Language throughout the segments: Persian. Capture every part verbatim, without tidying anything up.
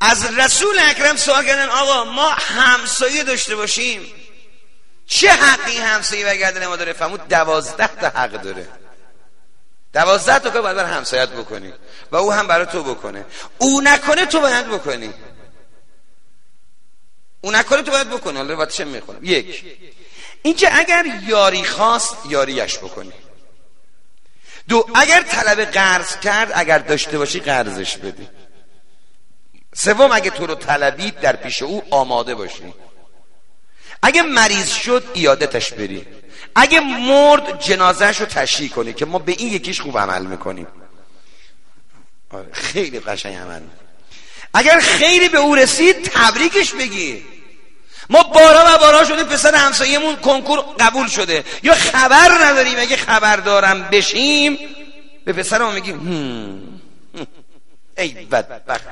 از رسول اکرم سوال کردن آقا ما همسایه داشته باشیم چه حقی همسایه برگردن ما داره؟ فرمود دوازده تا حق داره. دوازده تا که باید بر همسایت بکنی و او هم برای تو بکنه. او نکنه تو باید بکنی. او نکنه تو باید بکنی. حالا باید چه میخونم؟ یک، اینکه اگر یاری خواست یاریش بکنی. دو، اگر طلب قرض کرد اگر داشته باشی قرضش بدی. سوم، اگه تو رو طلبید در پیش او آماده باشی. اگه مریض شد ایادتش بری. اگه مرد جنازهش رو تشییع کنی که ما به این یکیش خوب عمل میکنیم. آره خیلی قشنگ عمل. اگر خیری به او رسید تبریکش بگی. ما بارا و بارا شدیم پسر همسایه‌مون کنکور قبول شده یا خبر نداریم. اگه خبر دارم بشیم به پسرمون میگیم هم ای بدبخت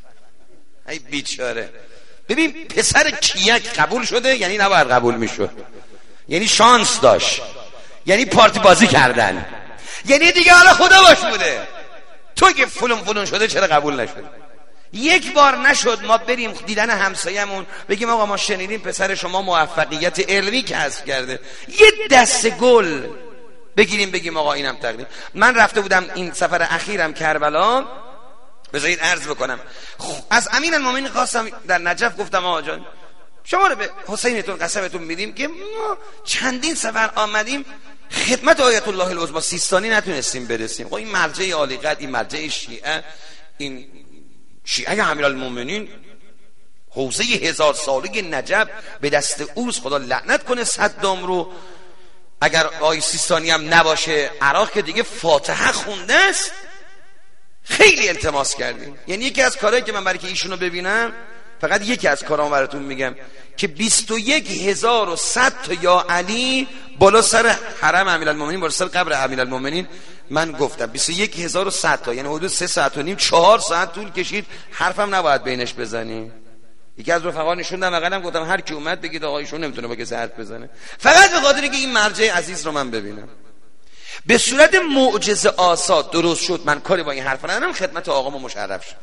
ای بیچاره. ببین پسر کیک قبول شده یعنی نباید قبول میشد، یعنی شانس داشت، یعنی پارتی بازی کردن، یعنی دیگه حالا خدا باش بوده. تو که فلون فلون شده چرا قبول نشد؟ یک بار نشد ما بریم دیدن همسایه‌مون بگیم آقا ما شنیدیم پسر شما موفقیت علمی کسب کرده، یه دسته گل بگیریم بگیم آقا اینم تقدیم. من رفته بودم این سفر اخیرم کربلا، بذارید عرض بکنم از امین المومنین خواستم در نجف، گفتم آقا جان شما رو به حسینتون قسمتون میدیم که ما چندین سفر آمدیم خدمت آیت الله العظمی سیستانی نتونستیم برسیم. خب این مرجع عالی قدر، این مرجع شیعه، این شیعه امیرالمومنین حوزه هزار ساله نجف به دست اوست. خدا لعنت کنه صدام رو. اگر آقای سیستانی هم نباشه عراق که دیگه فاتحه خونده است. خیلی التماس کردیم. یعنی یکی از کارهایی که من برای که ایشونو ببینم، فقط یکی از کارام براتون میگم که بیست و یک هزار و صد تا یا علی بالا سر حرم امیرالمومنین، بالا سر قبر امیرالمومنین من گفتم بیست و یک هزار و صد تا، یعنی حدود سه ساعت و نیم چهار ساعت طول کشید. حرفم نباید بینش بزنی. یکی از رفقا نشوندم بغلم گفتم هر کی اومد بگید آقا ایشون نمیتونه با کسی حرف بزنه، فقط به خاطر اینکه این مرجع عزیز رو من ببینم. به صورت معجزه آسا درست شد. من کاری با این حرفا ندارم، خدمت آقامو مشرف شد.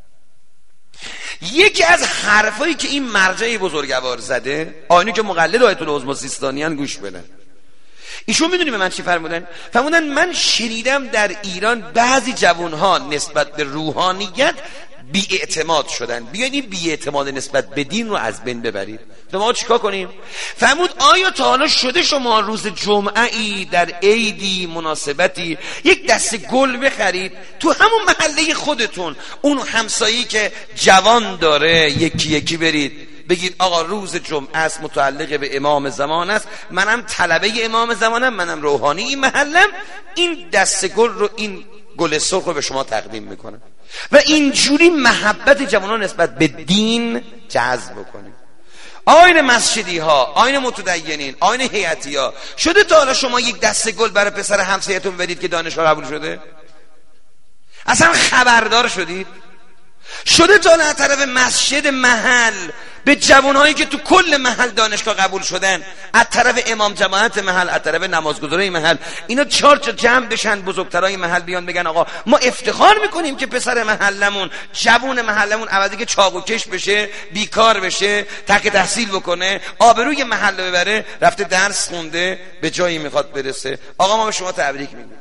یکی از حرفایی که این مرجع بزرگوار زده، آینی که مقلد آیت العظمی سیستانیان، گوش بدن. ایشون میدونی به من چی فرمودن؟ فرمودن من شنیدم در ایران بعضی جوانها نسبت به روحانیت بی اعتماد شدن، بیاین این بی اعتماد نسبت به دین رو از بین ببرید. تو ما چیکار کنیم؟ فرمود آیا تا حالا شده شما روز جمعه ای در عیدی مناسبتی یک دسته گل بخرید تو همون محله خودتون، اون همسایه‌ای که جوان داره یکی یکی برید بگید آقا روز جمعه است، متعلق به امام زمان است، منم طلبه امام زمانم، منم روحانی این محلم، این دسته گل رو، این گل سرخ رو به شما تقدیم میکنم و اینجوری محبت جوانان نسبت به دین جذب بکنیم. آین مسجدی ها، آین متدینین، آین هیئتی ها، شده تا حالا شما یک دسته گل برای پسر همسایتون بدید که دانشگاه قبول شده؟ اصلا خبردار شدید؟ شده تا حالا از طرف مسجد محل به جوانهایی که تو کل محل دانشگاه قبول شدن، از طرف امام جماعت محل، از طرف نمازگزارای محل، اینا چهار تا جمع بشن، بزرگترای محل بیان بگن آقا ما افتخار میکنیم که پسر محلمون، جوان محلمون عوضی که چاقو کش بشه، بیکار بشه، تک تحصیل بکنه، آبروی محل ببره، رفته درس خونده، به جایی میخواد برسه. آقا ما به شما تبریک میگیم.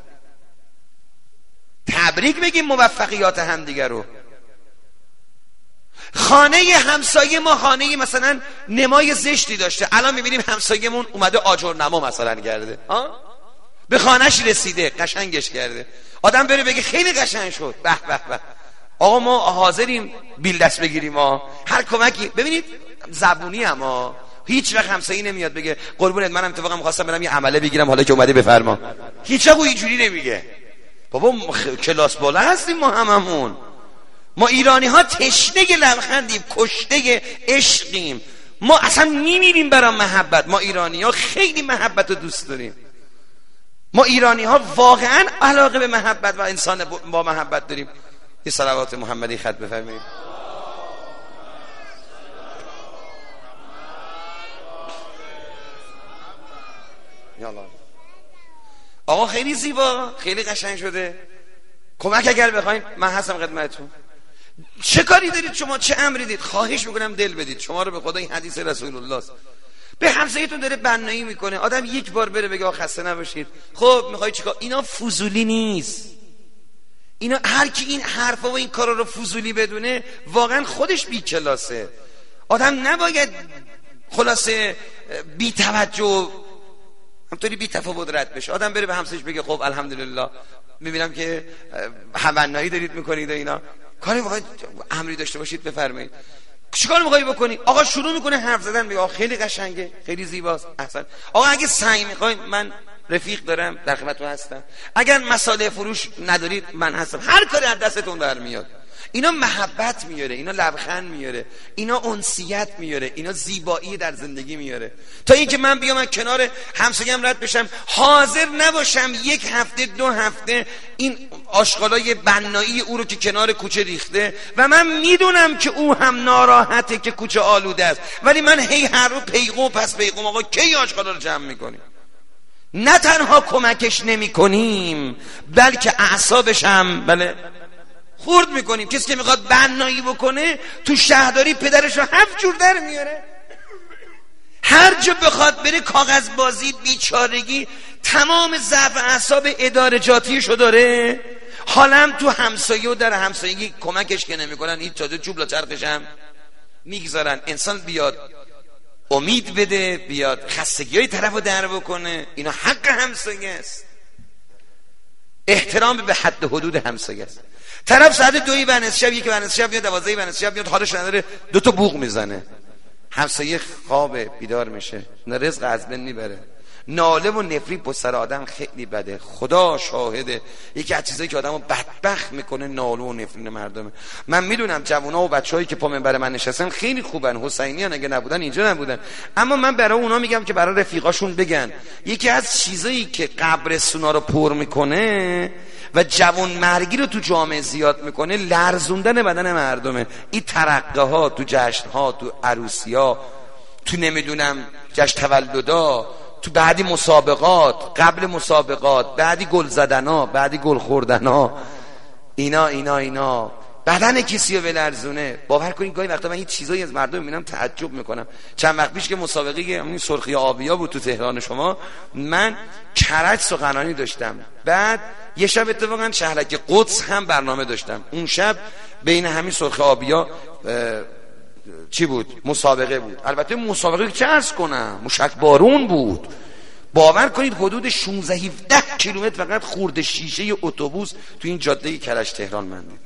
تبریک بگیم موفقیات همدیگه رو. خانه همسایه ما خانه مثلا نمای زشتی داشته، الان میبینیم همسایه‌مون اومده آجر نما مثلا کرده، ها به خانهش رسیده، قشنگش کرده. آدم بره بگه خیلی قشنگ شد، به به به. آقا ما حاضریم بیل دست بگیریم، ما هر کمکی. ببینید زبونی اما هیچ وقت همسایه نمیاد بگه قربونت منم اتفاقا می‌خواستم برم یه عمله بگیرم حالا که اومده بفرما. هیچ وقت اینجوری نمیگه. بابا کلاس بالا هستیم ما هممون. ما ایرانی ها تشنه لبخندیم، کشته عشقیم. ما اصلا میمیریم برای محبت. ما ایرانی ها خیلی محبت رو دوست داریم. ما ایرانی ها واقعا علاقه به محبت و انسان با محبت داریم. یه صلوات محمدی خط بفرمایید. یالا آقا خیلی زیبا، خیلی قشنگ شده. کمک اگر بخواین من هستم خدمتتون. چه کاری دارید شما؟ چه امری دید؟ خواهش میکنم دل بدید. شما رو به خدا این حدیث رسول الله است. به همسایتون داره بنایی میکنه، آدم یک بار بره بگه خسته نباشید، خب میخوای چیکار؟ اینا فضولی نیست. اینا هر کی این حرفا و این کارا رو فضولی بدونه واقعا خودش بی کلاسه. آدم نباید خلاصه بی توجه همطوری بی تفاوت رد بشه. آدم بره به همسایش بگه خب الحمدلله میبینم که بنایی دارید میکنید و اینا، کاری میخواید امری داشته باشید بفرمایید. چیکار میخوای بکنی؟ آقا شروع میکنه حرف زدن، میگه خیلی قشنگه، خیلی زیباست، احسن. آقا اگه سعی میخواید من رفیق دارم، در خدمتتون هستم. اگر مساله فروش ندارید من هستم. هر کاری از دستتون برمیاد. اینا محبت میاره، اینا لبخند میاره، اینا انسیت میاره، اینا زیبایی در زندگی میاره. تا اینکه من بیام من کنار همسایم رد بشم، حاضر نباشم یک هفته دو هفته این آشغالای بنایی او رو که کنار کوچه ریخته و من میدونم که او هم ناراحته که کوچه آلوده است، ولی من هی هر رو پیغام پس پیغام آقا کی آشغالا رو جمع میکنیم؟ نه تنها کمکش نمی کنیم بلکه اعصابش هم بله خورد میکنیم. کسی که میخواد بنایی بکنه تو شهرداری پدرش رو هفت جور در میاره، هر جا بخواد بره کاغذ بازی، بیچارگی، تمام ضعف اعصاب ادارجاتیشو داره. حالا تو همسایه و در همسایگی کمکش که نمیکنن، این تازه چوب لا چرخش هم میگذارن. انسان بیاد امید بده، بیاد خستگی های طرف رو در بکنه، اینا حق همسایه است. احترام به حد حدود همسایه است. طرف ساعت دوی بنز شب، یک بنز شب میاد، دوازده بنز شب میاد، حالش نداره، دو تا بوق میزنه، همسایه خوابه، بیدار میشه، نه رزق از بین میبره. ناله و نفری پشت سر آدم خیلی بده. خدا شاهده یکی از چیزایی که آدمو بدبخت میکنه ناله و نفرین مردمه. من میدونم جوونا و بچه‌هایی که پا منبر من نشستن خیلی خوبن، حسینیان، اگه نبودن اینجا نبودن، اما من برای اونا میگم که برای رفیقاشون بگن یکی از چیزایی که قبرستونا رو پر میکنه و جوان مرگی رو تو جامعه زیاد میکنه لرزوندن بدن مردمه. این ترقه ها تو جشن ها، تو عروسی ها، تو نمیدونم جشن تولدا، تو بعدی مسابقات، قبل مسابقات، بعدی گل زدن ها، بعدی گل خوردن ها، اینا اینا اینا بدن کسی رو بلرزونه. باور کنید گاهی وقتا من این چیزایی از مردم میبینم تعجب میکنم. چند وقت پیش که مسابقه این سرخی آبیا بود تو تهران شما، من کرج سخنرانی داشتم، بعد یه شب اتفاقا شهرک قدس هم برنامه داشتم. اون شب بین همین سرخی آبیا چی بود؟ مسابقه بود. البته مسابقه چه عرض کنم، موشک بارون بود. باور کنید حدود شانزده هفده کیلومتر فقط خورده شیشه اتوبوس تو این جاده کرج تهران من دیدم.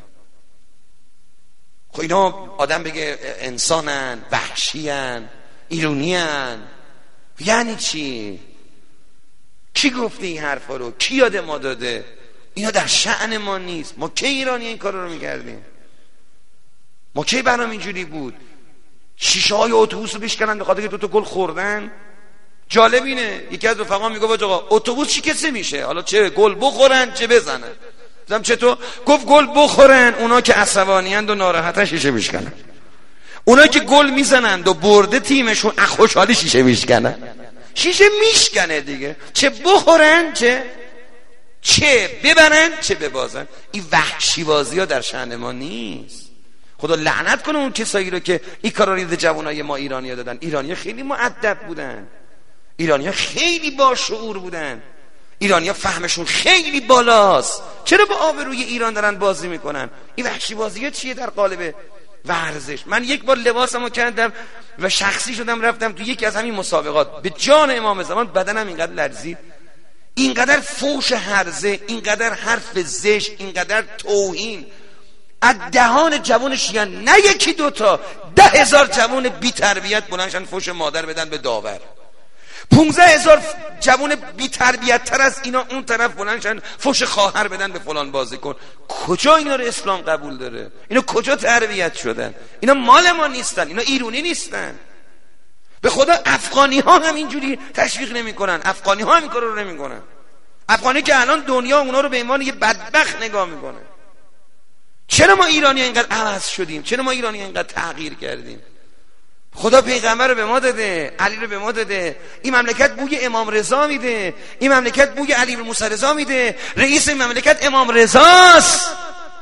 خب اینا آدم بگه انسانن، وحشیان، ایرونیان، یعنی چی؟ کی گفته این حرفا رو؟ کی یاد ما داده؟ اینا در شأن ما نیست. ما کی ایرانی این کارا رو میکردیم؟ ما کی برنامه اینجوری بود؟ شیشه های اتوبوس رو بشکنن به خاطر که دو تا گل خوردن. جالب اینه یکی از رفقا میگه آقا اتوبوس چی کسی میشه؟ حالا چه گل بخورن چه بزنن. زدم چطور؟ گفت گل بخورن اونا که عصبانی‌اند و ناراحتن شیشه میشکنن، اونا که گل میزنند و برده تیمشون از خوشحالی شیشه میشکنن. شیشه میشکنه دیگه، چه بخورن چه چه ببرن چه ببازن. این وحشی بازی ها در شأن ما نیست. خدا لعنت کنه اون کسایی رو که این کارا رو جوانای ما ایرانی‌ها دادن. ایرانی‌ها خیلی مؤدب بودن، ایرانی‌ها خیلی با شعور بودن، ایرانی‌ها فهمشون خیلی بالاست. چرا با آبروی ایران دارن بازی میکنن؟ این وحشی بازی‌ها چیه در قالب ورزش؟ من یک بار لباسمو کردم و شخصی شدم رفتم تو یکی از همین مسابقات، به جان امام زمان بدنم اینقدر لرزید، اینقدر فوش هرزه، اینقدر حرف زشت، اینقدر توهین از دهان جوان شیعه، نه یکی دوتا، ده هزار جوان بی تربیت بلندشن فوش مادر بدن به داور، پونزده هزار جوان بی تربیت تر از اینا اون طرف بلندشن فوش خواهر بدن به فلان بازیکن. کجا اینا رو اسلام قبول داره؟ اینا کجا تربیت شدن؟ اینا مال ما نیستن، اینا ایرانی نیستن. به خدا افغانی ها هم اینجوری تشویق نمی کنن، افغانی ها هم این کار رو نمی کنن. افغانی که الان دنیا اونا رو به عنوان یه بدبخت نگاه میکنه. چرا ما ایرانی اینقدر عوض شدیم؟ چرا ما ایرانی اینقدر تغییر کردیم؟ خدا پیغمبر رو به ما داده، علی رو به ما داده، این مملکت بوی امام رضا میده، این مملکت بوی علی بن موسی رضا میده، رئیس این مملکت امام رضاست.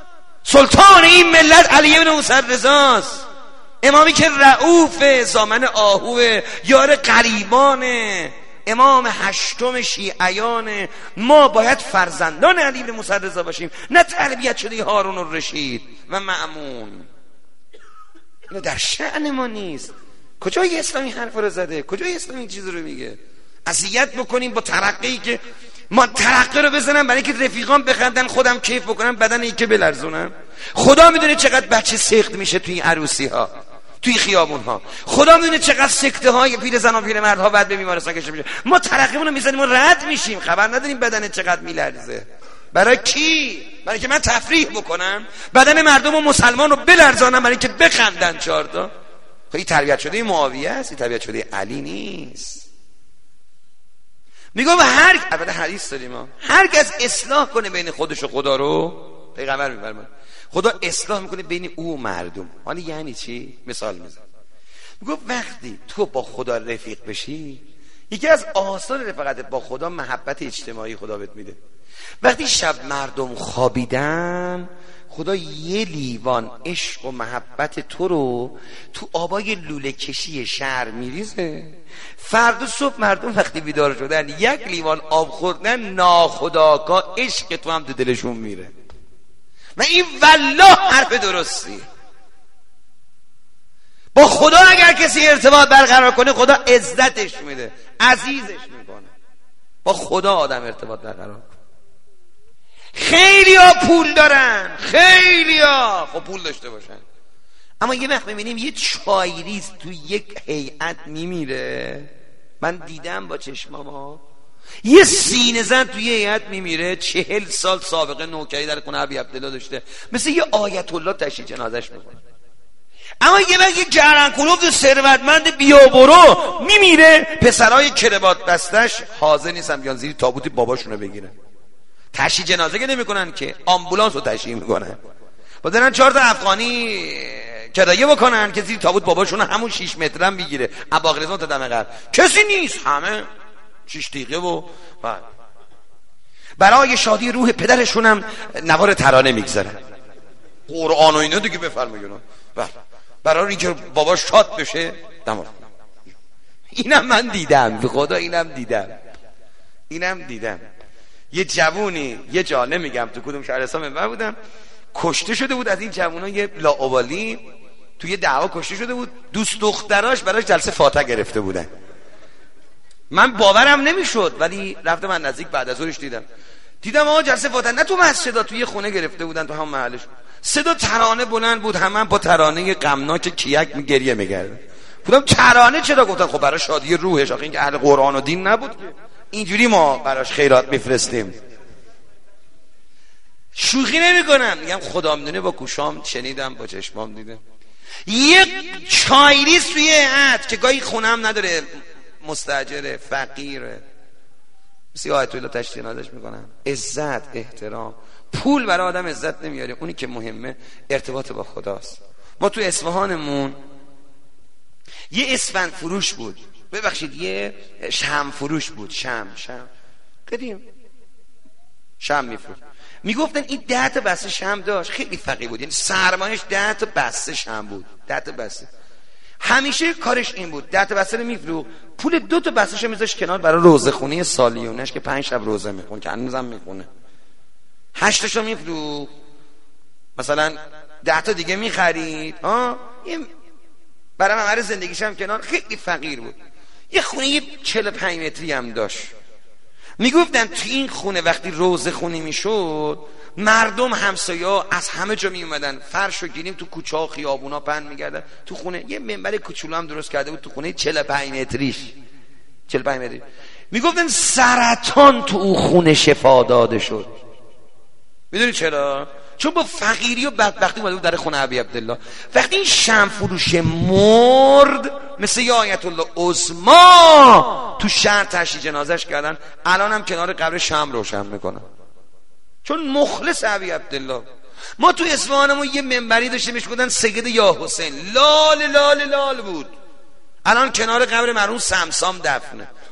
سلطان این ملت علی بن موسی رضاست، امامی که رؤوف، زامن آهوه، یار غریبانه، امام هشتم شیعیانه. ما باید فرزندان علی بن موسی رضا باشیم، نه تربیت شده هارون الرشید و مأمون. اینو در شأن ما نیست. کجای اسلامی حرف رو زده؟ کجای اسلامی این چیز رو میگه؟ اذیت بکنیم با ترقی که ما ترقی رو بزنم برای که رفیقان بخندن، خودم کیف بکنم، بدن این که بلرزونم. خدا میدونه چقدر بچه سخت میشه توی عروسی ها، توی خیابون ها. خدا میدونه چقدر سکته های پیر زن و پیر مرد ها بعد به بیمارستان کشیده میشه. ما ترقیمون رو میزنیم و رد میشیم، خبر نداریم بدن چقدر میلرزه. برای کی؟ برای که من تفریح بکنم، بدن مردم و مسلمان رو بلرزانم برای که بخندن چهار تا. خب این تربیت شده معاویه است، این تربیت شده علی نیست. میگم هر البته حدیث داریم ما، هر کس اصلاح کنه بین خودش و خدا رو، پیغمبر میفرماید خدا اصلاح میکنه بین او و مردم. حالا یعنی چی؟ مثال میزنم. میگم وقتی تو با خدا رفیق بشی، یکی از آثار رفاقت با خدا محبت اجتماعی خدا بهت میده. وقتی شب مردم خوابیدن، خدا یه لیوان عشق و محبت تو رو تو آبای لوله کشی شهر میریزه. فردا صبح مردم وقتی بیدار شدن، یک لیوان آب خوردن، ناخودآگاه عشق تو هم تو دلشون میره. و این والله حرف درستی. با خدا اگر کسی ارتباط برقرار کنه، خدا عزتش میده، عزیزش میکنه. با خدا آدم ارتباط برقرار کنه. خیلی ها پول دارن، خیلی ها خب پول داشته باشن، اما یه وقت میبینیم یه چایریز تو یک هیئت میمیره. من دیدم با چشمام یه سینه زن توی هیئت میمیره، چهل سال سابقه نوکری در خونه ابی عبدالله داشته، مثل یه آیت الله تشییع جنازش میکنه. اما یه وقت یه جهرنکلوف ثروتمند بیابرو میمیره، پسرای کربات بستش حاضر نیستن بیان زیر تابوت باباشونو بگیرن. تشییع جنازه که نمیکنن که، آمبولانس رو تشییع میکنن. بازن چهار تا افغانی کرایه بکنن که زیر تابوت باباشون همون شیش متر هم بگیره، اباغرزان تا دم غرب کسی نیست، همه شیش دقیقه و بعد برای شادی روح پدرشون هم نوار ترانه میگذارن، قرآن و اینا دیگه بفرمایید. برای اینکه باباش شاد بشه دمار. اینم من دیدم، به خدا اینم دیدم، اینم دیدم. یه جوونی یه جا نمیگم تو کدوم شهرستان من بودم، کشته شده بود از این جوونای لاابالی، توی دعوا کشته شده بود. دوست دختراش براش جلسه فاتحه گرفته بودن. من باورم نمیشد، ولی رفتم من نزدیک بعد از ظهرش دیدم دیدم آقا جلسه فاتحه نه تو مسجد، توی خونه گرفته بودن تو هم محلش. صدا ترانه بلند بود، همه هم با ترانه غمناک کیک میگریه میگرد. گفتم ترانه چرا؟ گفتن خب برای شادی روحش، آخه اینکه اهل قرآن و دین نبود، اینجوری ما براش خیرات میفرستیم. شوخی نمی کنم، میگم خدا میدونه با گوشام شنیدم، با چشمام دیدم. یک چایریز توی هیئت که گاهی خونم نداره، مستاجره، فقیره، مثل آیت الله تشییع جنازش میکنن. عزت، احترام، پول برای آدم عزت نمیاره، اونی که مهمه ارتباط با خداست. ما تو اصفهانمون یه اسفند فروش بود، ببخشید یه شم فروش بود، شم شم قدیم شم میفروش. میگفتن این ده تا بسته شم داشت، خیلی فقیر بود، یعنی سرمایش ده تا بسته شم بود، ده تا بسته. همیشه کارش این بود، ده تا بسته رو میفروخت، پول دو تا بسته‌ش میذاشت کنار برای روزه خونی سالیونش که پنج شب روزه میخونه، که هنوزم میخونه. هشت تاشو میفروخت، مثلا ده تا دیگه میخرید، ها این برای ممر زندگیش هم کنار. خیلی فقیر بود. یه خونه یه چهل و پنج متری هم داشت. میگفتن تو این خونه وقتی روزه خونی میشد، مردم همسایا از همه جا میومدن، فرشو گیریم تو کوچه ها خیابونا پهن میگردن. تو خونه یه منبر کوچولو هم درست کرده بود تو خونه چهل و پنج متریش، چهل و پنج متری. میگفتن سرطان تو اون خونه شفا داده شد. میدونی چرا؟ چون با فقیری و بدبختی اومده بود در خونه ابی عبدالله. وقتی این شمع فروش مرد، مثل یه آیت الله عظما تو شهر تشییع جنازش کردن، الان هم کنار قبر شمع روشن میکنن، چون مخلص ابی عبدالله. ما تو اصفهانمون یه منبری داشتیم بهش گفتن سید یا حسین، لال لال لال بود. الان کنار قبر مرحوم سمسام دفنه.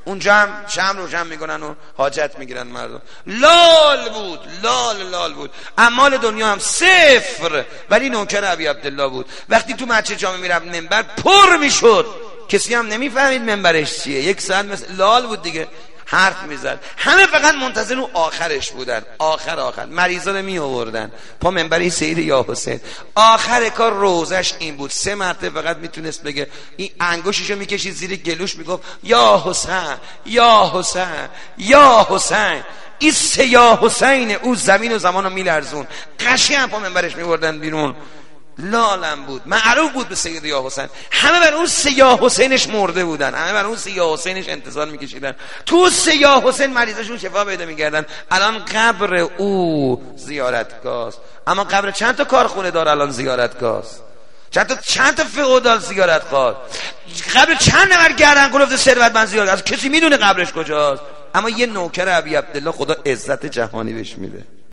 اونجا هم شمع روشن میکنن و حاجت میگیرن مردم. لال بود، لال لال بود. اعمال دنیا هم صفر، ولی نوکر ابی عبدالله بود. وقتی تو مسجد جامع میرفت منبر پر میشد، کسی هم نمیفهمید منبرش چیه. یک ساعت مثل لال بود دیگه، حرف میزد. همه فقط منتظر اون آخرش بودن. آخر آخر مریضا رو می آوردن پا منبر سید یا حسین. آخر کار روزش این بود، سه مرتبه فقط میتونست بگه، این انگشتشو میکشید زیر گلوش میگفت یا حسین یا حسین یا حسین. این سه یا حسین او زمین و زمان رو میلرزون. قشنگ پا منبرش میوردن بیرون. لالم بود، معروف بود به سید یا حسین. همه بر اون سید حسینش مرده بودن، همه بر اون سید حسینش انتظار میکشیدن. تو سید حسین مریضشون شفا پیدا میکردن. الان قبر او زیارتگاه، اما قبر چند تا کارخونه داره الان زیارتگاه، چند تا چند تا فئودال زیارتگاه، قبر چند نفر گردن کلفت ثروتمند زیارتگاه. کسی میدونه قبرش کجاست؟ اما یه نوکر ابی عبدالله خدا عزت جهانی بهش میده.